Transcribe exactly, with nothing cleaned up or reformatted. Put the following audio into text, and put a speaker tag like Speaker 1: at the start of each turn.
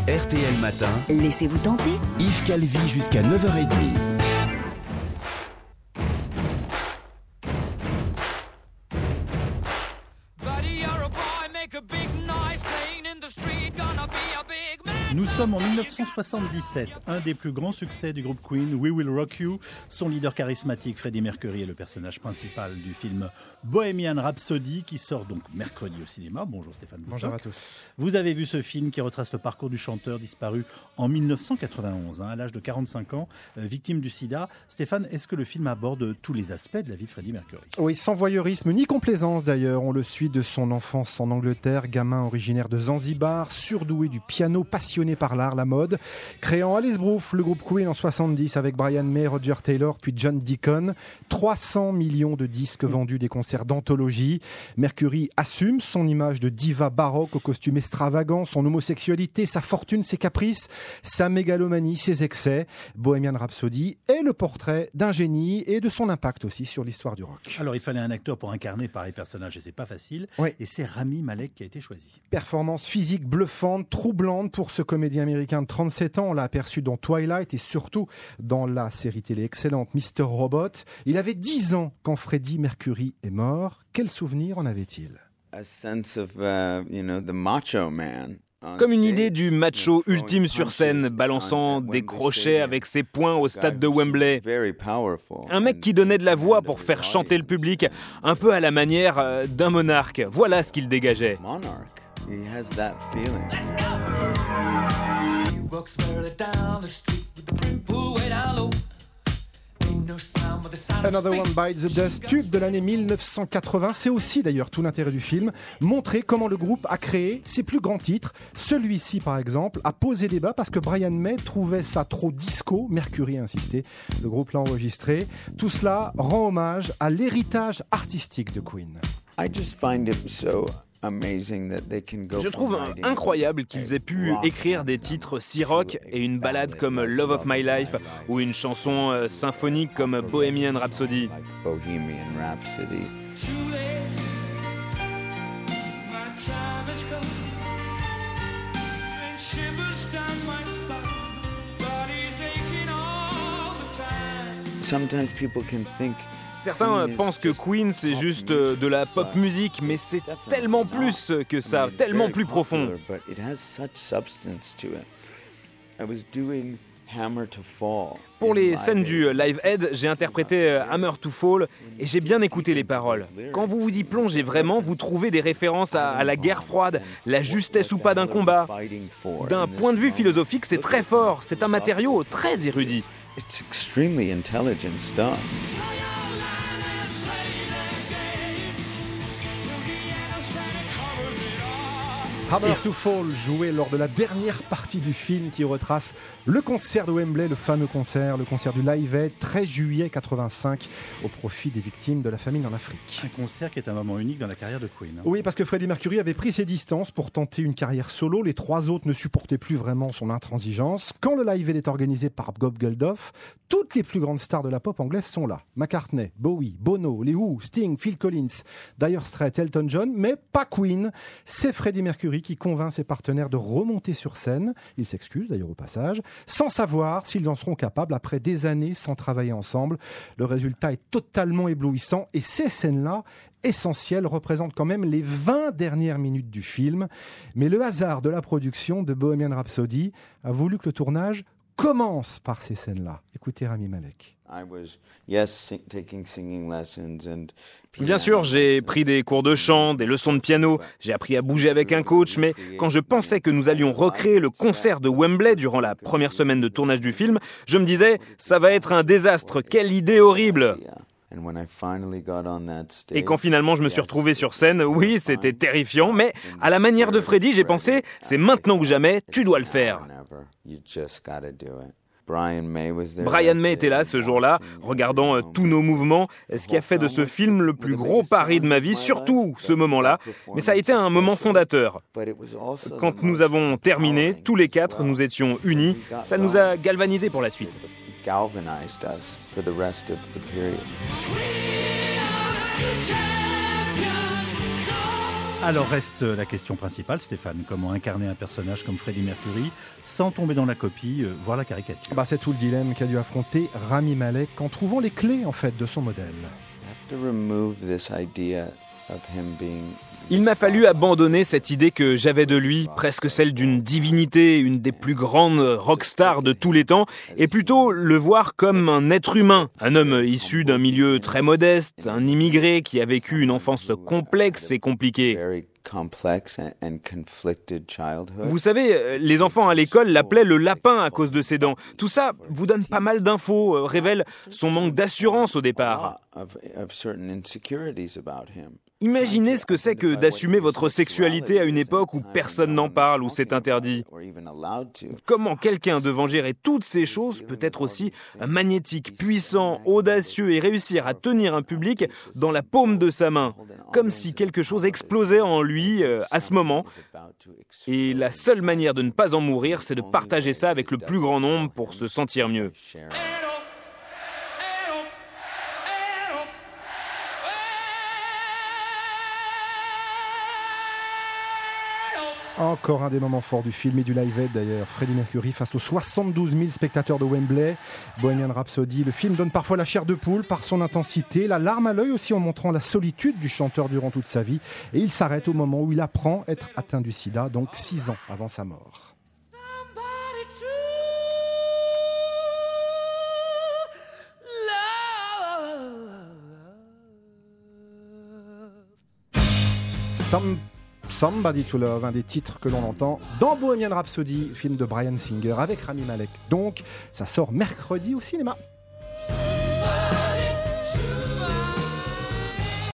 Speaker 1: R T L Matin.
Speaker 2: Laissez-vous tenter.
Speaker 1: Yves Calvi jusqu'à neuf heures trente.
Speaker 3: Nous sommes en dix-neuf cent soixante-dix-sept, un des plus grands succès du groupe Queen, We Will Rock You. Son leader charismatique, Freddie Mercury, est le personnage principal du film Bohemian Rhapsody, qui sort donc mercredi au cinéma. Bonjour Stéphane Bouchoc.
Speaker 4: Bonjour à tous.
Speaker 3: Vous avez vu ce film qui retrace le parcours du chanteur disparu en dix-neuf cent quatre-vingt-onze, hein, à l'âge de quarante-cinq ans, euh, victime du sida. Stéphane, est-ce que le film aborde tous les aspects de la vie de Freddie Mercury ?
Speaker 4: Oui, sans voyeurisme ni complaisance d'ailleurs. On le suit de son enfance en Angleterre, gamin originaire de Zanzibar, surdoué du piano, passionné par l'art, la mode, créant Alice Broof, le groupe Queen en soixante-dix avec Brian May, Roger Taylor, puis John Deacon. trois cents millions de disques vendus, des concerts d'anthologie. Mercury assume son image de diva baroque au costume extravagant, son homosexualité, sa fortune, ses caprices, sa mégalomanie, ses excès. Bohemian Rhapsody est le portrait d'un génie et de son impact aussi sur l'histoire du rock.
Speaker 3: Alors, il fallait un acteur pour incarner pareil personnage et c'est pas facile.
Speaker 4: Oui.
Speaker 3: Et c'est Rami Malek qui a été choisi.
Speaker 4: Performance physique bluffante, troublante pour ce comédien américain de trente-sept ans. On l'a aperçu dans Twilight et surtout dans la série télé excellente Mister Robot. Il avait dix ans quand Freddie Mercury est mort. Quel souvenir en avait-il ?
Speaker 5: A sense of, uh, you know, the macho man.
Speaker 6: Comme une idée du macho ultime sur scène, balançant des crochets avec ses poings au stade de Wembley. Un mec qui donnait de la voix pour faire chanter le public, un peu à la manière d'un monarque. Voilà ce qu'il dégageait.
Speaker 4: Another One Bites the Dust, tube de l'année dix-neuf cent quatre-vingts. C'est aussi d'ailleurs tout l'intérêt du film, montrer comment le groupe a créé ses plus grands titres. Celui-ci par exemple a posé débat parce que Brian May trouvait ça trop disco. Mercury a insisté, le groupe l'a enregistré. Tout cela rend hommage à l'héritage artistique de Queen.
Speaker 5: I just find it so...
Speaker 6: Je trouve incroyable qu'ils aient pu écrire des titres si rock et une ballade comme Love of My Life ou une chanson euh, symphonique comme Bohemian Rhapsody.
Speaker 5: Bohemian Rhapsody. Sometimes people can think
Speaker 6: Certains pensent que Queen c'est juste de la pop musique, mais c'est tellement plus que ça, tellement plus profond. Pour les scènes du Live Aid, j'ai interprété Hammer to Fall et j'ai bien écouté les paroles. Quand vous vous y plongez vraiment, vous trouvez des références à, à la guerre froide, la justesse ou pas d'un combat. D'un point de vue philosophique, c'est très fort, c'est un matériau très érudit.
Speaker 5: It's extremely intelligent stuff.
Speaker 4: Hammer to Fall, joué lors de la dernière partie du film qui retrace le concert de Wembley, le fameux concert, le concert du Live Aid, treize juillet quatre-vingt-cinq, au profit des victimes de la famine en Afrique.
Speaker 3: Un concert qui est un moment unique dans la carrière de Queen. Hein.
Speaker 4: Oui, parce que Freddie Mercury avait pris ses distances pour tenter une carrière solo. Les trois autres ne supportaient plus vraiment son intransigeance. Quand le Live Aid est organisé par Bob Geldof, toutes les plus grandes stars de la pop anglaise sont là. McCartney, Bowie, Bono, les Who, Sting, Phil Collins, Dire Straits, Elton John, mais pas Queen. C'est Freddie Mercury qui convainc ses partenaires de remonter sur scène. Il s'excuse d'ailleurs au passage, sans savoir s'ils en seront capables après des années sans travailler ensemble. Le résultat est totalement éblouissant et ces scènes-là, essentielles, représentent quand même les vingt dernières minutes du film. Mais le hasard de la production de Bohemian Rhapsody a voulu que le tournage commence par ces scènes-là. Écoutez Rami Malek.
Speaker 6: Bien sûr, j'ai pris des cours de chant, des leçons de piano, j'ai appris à bouger avec un coach, mais quand je pensais que nous allions recréer le concert de Wembley durant la première semaine de tournage du film, je me disais, ça va être un désastre, quelle idée horrible! Et quand finalement je me suis retrouvé sur scène, oui, c'était terrifiant, mais à la manière de Freddie, j'ai pensé, c'est maintenant ou jamais, tu dois le faire. Brian May était là ce jour-là, regardant euh, tous nos mouvements, ce qui a fait de ce film le plus gros pari de ma vie, surtout ce moment-là. Mais ça a été un moment fondateur. Quand nous avons terminé, tous les quatre, nous étions unis. Ça nous a galvanisés pour la suite.
Speaker 3: Alors reste la question principale, Stéphane, comment incarner un personnage comme Freddie Mercury sans tomber dans la copie, euh, voire la caricature?
Speaker 4: Bah, c'est tout le dilemme qu'a dû affronter Rami Malek en trouvant les clés en fait de son modèle.
Speaker 5: To remove this idea of him being
Speaker 6: Il m'a fallu abandonner cette idée que j'avais de lui, presque celle d'une divinité, une des plus grandes rockstars de tous les temps, et plutôt le voir comme un être humain, un homme issu d'un milieu très modeste, un immigré qui a vécu une enfance complexe et compliquée. Vous savez, les enfants à l'école l'appelaient le lapin à cause de ses dents. Tout ça vous donne pas mal d'infos, révèle son manque d'assurance au départ. Imaginez ce que c'est que d'assumer votre sexualité à une époque où personne n'en parle, où c'est interdit. Comment quelqu'un devant gérer toutes ces choses peut être aussi magnétique, puissant, audacieux et réussir à tenir un public dans la paume de sa main, comme si quelque chose explosait en lui euh, à ce moment. Et la seule manière de ne pas en mourir, c'est de partager ça avec le plus grand nombre pour se sentir mieux.
Speaker 4: Encore un des moments forts du film et du Live Aid d'ailleurs. Freddie Mercury face aux soixante-douze mille spectateurs de Wembley. Bohemian Rhapsody, le film donne parfois la chair de poule par son intensité, la larme à l'œil aussi en montrant la solitude du chanteur durant toute sa vie. Et il s'arrête au moment où il apprend être atteint du sida, donc six ans avant sa mort. Some... Somebody to Love, un des titres que l'on entend dans Bohemian Rhapsody, film de Bryan Singer avec Rami Malek. Donc, ça sort mercredi au cinéma.